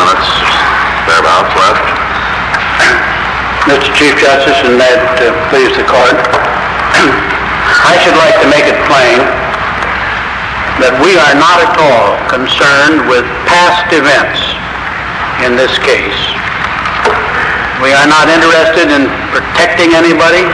minutes, thereabouts, left. Mr. Chief Justice, and may it please the court, I should like to make it plain that we are not at all concerned with past events in this case. We are not interested in protecting anybody.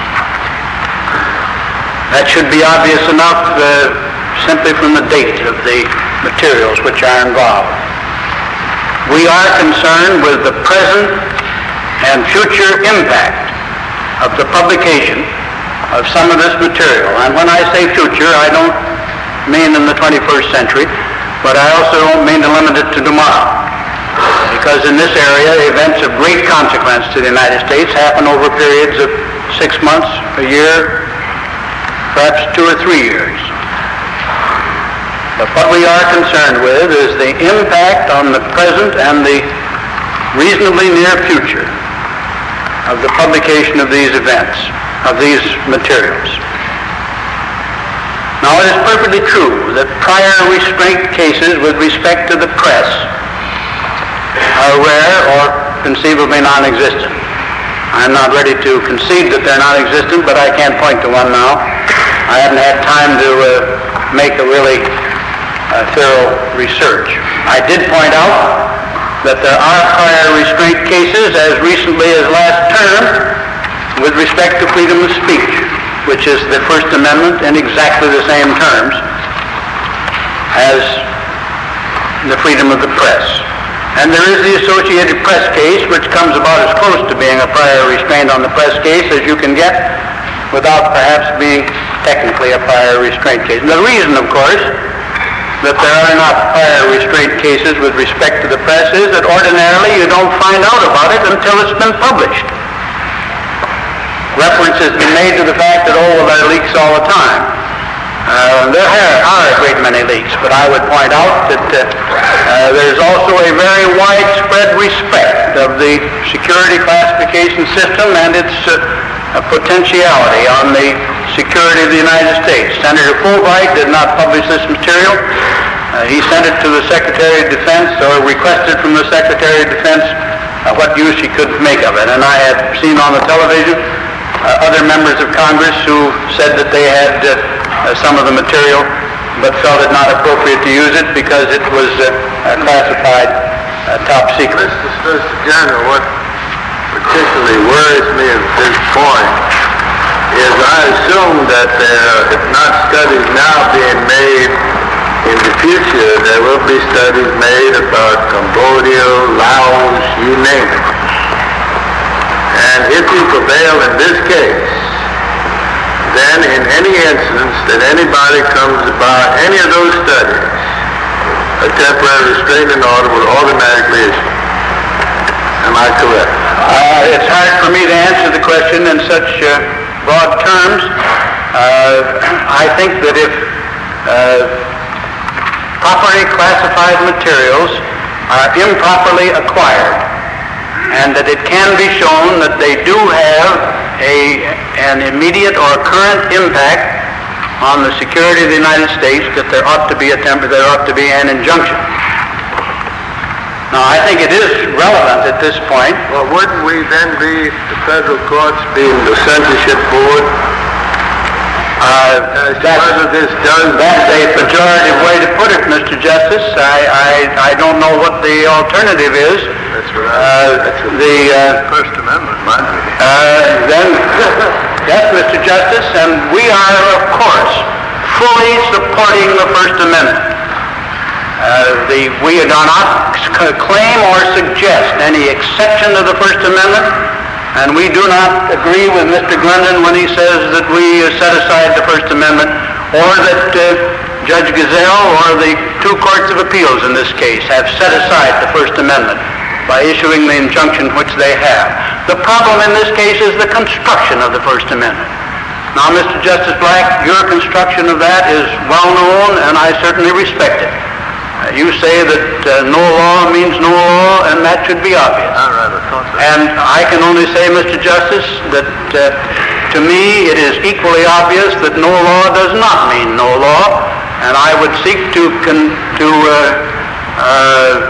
That should be obvious enough simply from the date of the materials which are involved. We are concerned with the present and future impact of the publication of some of this material. And when I say future, I don't mean in the 21st century, but I also don't mean to limit it to tomorrow. Because in this area, events of great consequence to the United States happen over periods of 6 months, a year, perhaps 2 or 3 years. But what we are concerned with is the impact on the present and the reasonably near future of the publication of these events, of these materials. Now, it is perfectly true that prior restraint cases with respect to the press are rare or conceivably non-existent. I'm not ready to concede that they're non-existent, but I can't point to one now. I haven't had time to make a really thorough research. I did point out that there are prior restraint cases as recently as last term with respect to freedom of speech, which is the First Amendment in exactly the same terms as the freedom of the press. And there is the Associated Press case, which comes about as close to being a prior restraint on the press case as you can get without perhaps being technically a prior restraint case. And the reason, of course, that there are not prior restraint cases with respect to the press is that ordinarily you don't find out about it until it's been published. Reference has been made to the fact that, oh, well, there are leaks all the time. There are a great many leaks, but I would point out that there's also a very widespread respect of the security classification system and its potentiality on the security of the United States. Senator Fulbright did not publish this material. He sent it to the Secretary of Defense, or requested from the Secretary of Defense what use he could make of it. And I had seen on the television other members of Congress who said that they had some of the material, but felt it not appropriate to use it because it was classified top secret. Mr. General, what particularly worries me at this point is I assume that if not studies now being made, in the future there will be studies made about Cambodia, Laos, you name it. And if you prevail in this case, then in any instance that anybody comes about any of those studies, a temporary restraining order will automatically issue. Am I correct? It's hard for me to answer the question in such broad terms. I think that if properly classified materials are improperly acquired, and that it can be shown that they do have an immediate or current impact on the security of the United States, that there ought to be an injunction. Now, I think it is relevant at this point. Well, wouldn't we then be, the federal courts being the censorship board? That's a pejorative way to put it, Mr. Justice. I don't know what the alternative is. That's right. The First Amendment, mind me. Yes, Mr. Justice, and we are, of course, fully supporting the First Amendment. We do not claim or suggest any exception to the First Amendment, and we do not agree with Mr. Glendon when he says that we set aside the First Amendment, or that Judge Gazelle or the two courts of appeals in this case have set aside the First Amendment by issuing the injunction which they have. The problem in this case is the construction of the First Amendment. Now, Mr. Justice Black, your construction of that is well known, and I certainly respect it. You say that no law means no law, and that should be obvious. And I can only say, Mr. Justice, that to me it is equally obvious that no law does not mean no law, and I would seek to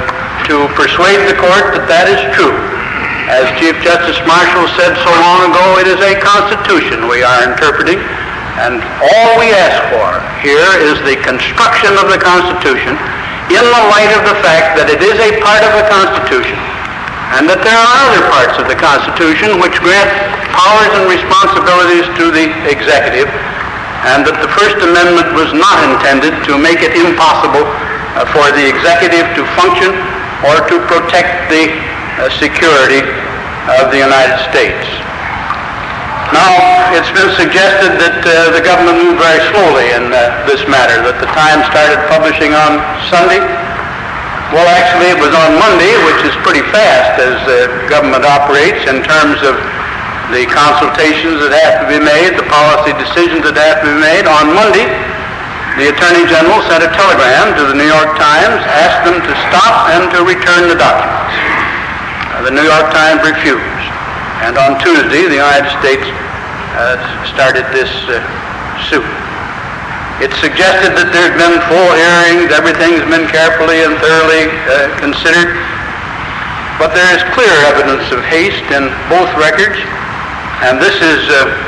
to persuade the court that that is true. As Chief Justice Marshall said so long ago, it is a constitution we are interpreting, and all we ask for here is the construction of the Constitution in the light of the fact that it is a part of the Constitution, and that there are other parts of the Constitution which grant powers and responsibilities to the executive, and that the First Amendment was not intended to make it impossible for the executive to function or to protect the security of the United States. Now, it's been suggested that the government moved very slowly in this matter, that the Times started publishing on Sunday. Well, actually, it was on Monday, which is pretty fast as government operates in terms of the consultations that have to be made, the policy decisions that have to be made. On Monday, the Attorney General sent a telegram to the New York Times, asked them to stop and to return the documents. The New York Times refused. And on Tuesday, the United States started this suit. It's suggested that there's been full hearings, everything's been carefully and thoroughly considered, but there is clear evidence of haste in both records, and this is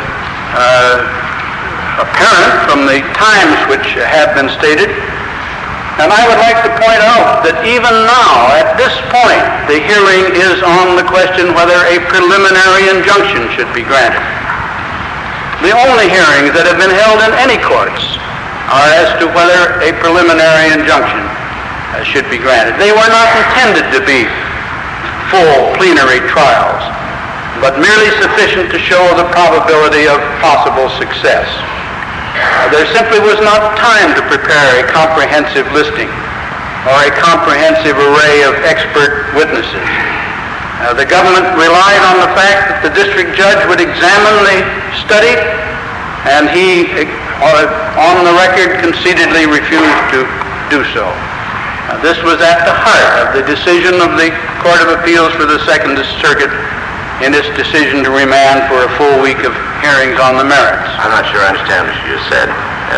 apparent from the times which have been stated. And I would like to point out that even now, at this point, the hearing is on the question whether a preliminary injunction should be granted. The only hearings that have been held in any courts are as to whether a preliminary injunction should be granted. They were not intended to be full plenary trials, but merely sufficient to show the probability of possible success. There simply was not time to prepare a comprehensive listing or a comprehensive array of expert witnesses. The government relied on the fact that the district judge would examine the study, and he, on the record, concededly refused to do so. This was at the heart of the decision of the Court of Appeals for the Second Circuit in its decision to remand for a full week of hearings on the merits. I'm not sure I understand what you just said.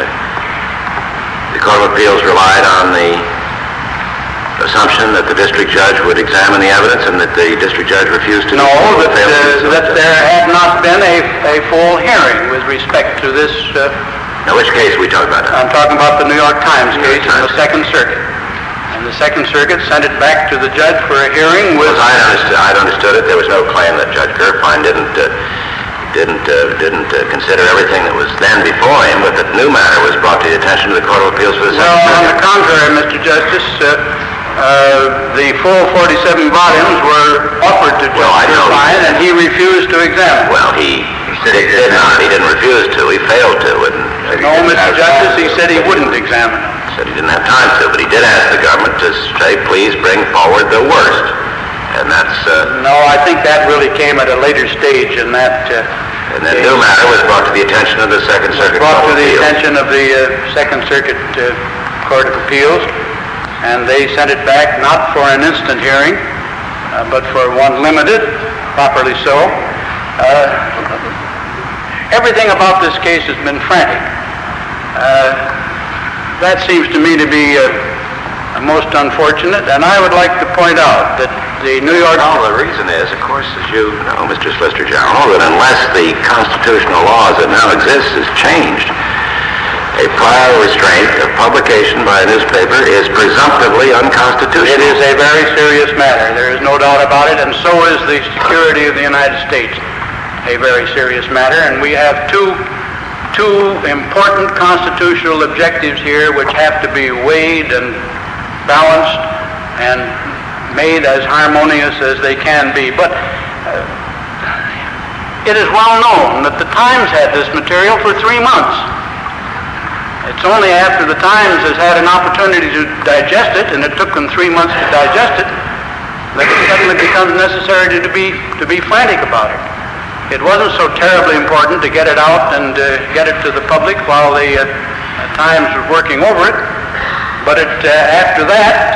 The Court of Appeals relied on the assumption that the district judge would examine the evidence and that the district judge refused to do so. No, that there had not been a full hearing with respect to this. Now, which case are we talking about? I'm talking about the New York Times case in the Second Circuit. And the Second Circuit sent it back to the judge for a hearing with... I'd understood it. There was no claim that Judge Gerfine didn't consider everything that was then before him, but that new matter was brought to the attention of the Court of Appeals for the Second Circuit. Well, on the contrary, Mr. Justice, the full 47 volumes were offered to Judge Gerfine, and he refused to examine. Well, he did not. He didn't refuse to. He failed to. No, Mr. Justice, he said he wouldn't examine it. He said he didn't have time to, but he did ask the government to say, please bring forward the worst. And that's... No, I think that really came at a later stage in that... and then new matter was brought to the attention of the Second Circuit Court of Appeals. Brought to the attention of the Second Circuit Court of Appeals, and they sent it back not for an instant hearing, but for one limited, properly so. Everything about this case has been frantic. That seems to me to be most unfortunate, and I would like to point out that the New York... Well, the reason is, of course, as you know, Mr. Solicitor General, that unless the constitutional laws that now exist is changed, a prior restraint of publication by a newspaper is presumptively unconstitutional. It is a very serious matter. There is no doubt about it, and so is the security of the United States a very serious matter, and we have two important constitutional objectives here which have to be weighed and balanced and made as harmonious as they can be. But it is well known that the Times had this material for 3 months. It's only after the Times has had an opportunity to digest it, and it took them 3 months to digest it, that it suddenly becomes necessary to be frantic about it. It wasn't so terribly important to get it out and get it to the public while the Times was working over it, but after that,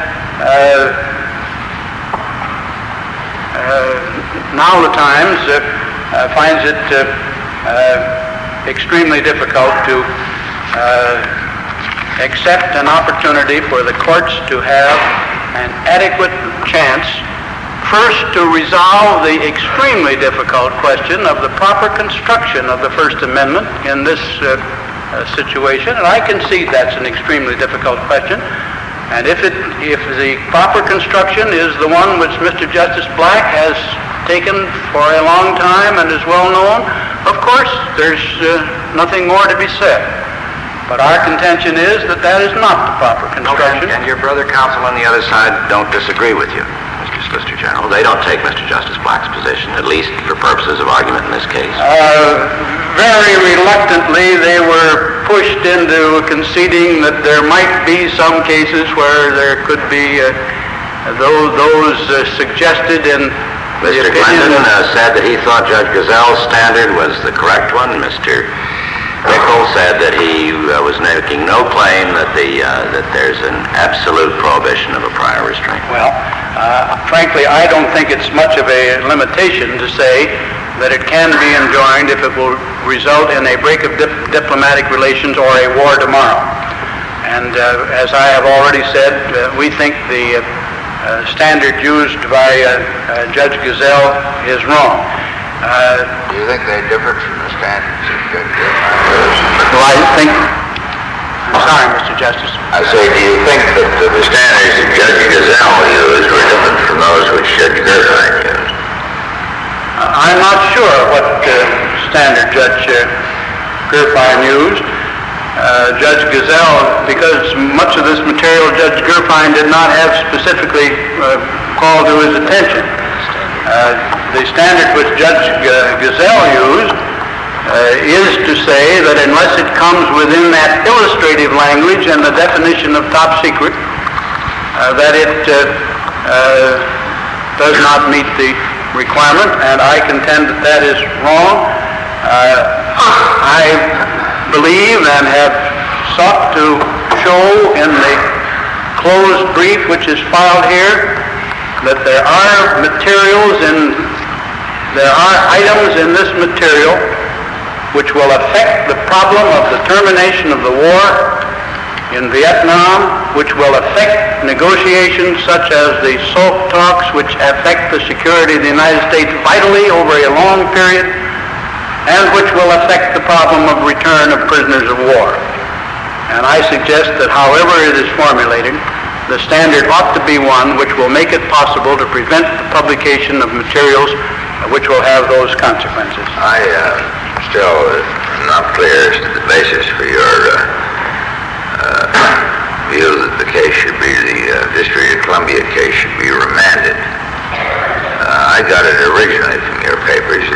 now the Times finds it extremely difficult to accept an opportunity for the courts to have an adequate chance first to resolve the extremely difficult question of the proper construction of the First Amendment in this situation, and I concede that's an extremely difficult question. And if the proper construction is the one which Mr. Justice Black has taken for a long time and is well known, of course there's nothing more to be said. But our contention is that that is not the proper construction. And your brother counsel on the other side don't disagree with you, Mr. Solicitor General. They don't take Mr. Justice Black's position, at least for purposes of argument in this case. Very reluctantly, they were pushed into conceding that there might be some cases where there could be those suggested in the Mr. opinion. Glendon said that he thought Judge Gazelle's standard was the correct one. Mr. Nichols said that he was making no claim that there's an absolute prohibition of a prior restraint. Well, frankly, I don't think it's much of a limitation to say that it can be enjoined if it will result in a break of diplomatic relations or a war tomorrow. And as I have already said, we think the standard used by Judge Gazelle is wrong. Do you think they differ from the standards of Judge Gazelle? Well, I think... I'm sorry, Mr. Justice. I say, do you think that the standards that Judge Gazelle used were different from those which Judge Gerstein used? I'm not sure what standard Judge Gerstein used. Judge Gazelle, because much of this material Judge Gerstein did not have specifically called to his attention. The standard which Judge Gazelle used is to say that unless it comes within that illustrative language and the definition of top secret, that it does not meet the requirement, and I contend that that is wrong. I believe and have sought to show in the closed brief which is filed here that there are items in this material which will affect the problem of the termination of the war in Vietnam, which will affect negotiations such as the SALT talks, which affect the security of the United States vitally over a long period, and which will affect the problem of return of prisoners of war. And I suggest that however it is formulated, the standard ought to be one which will make it possible to prevent the publication of materials which will have those consequences. I still not clear as to the basis for your view that the case should be, the District of Columbia case should be remanded. I got it originally from your papers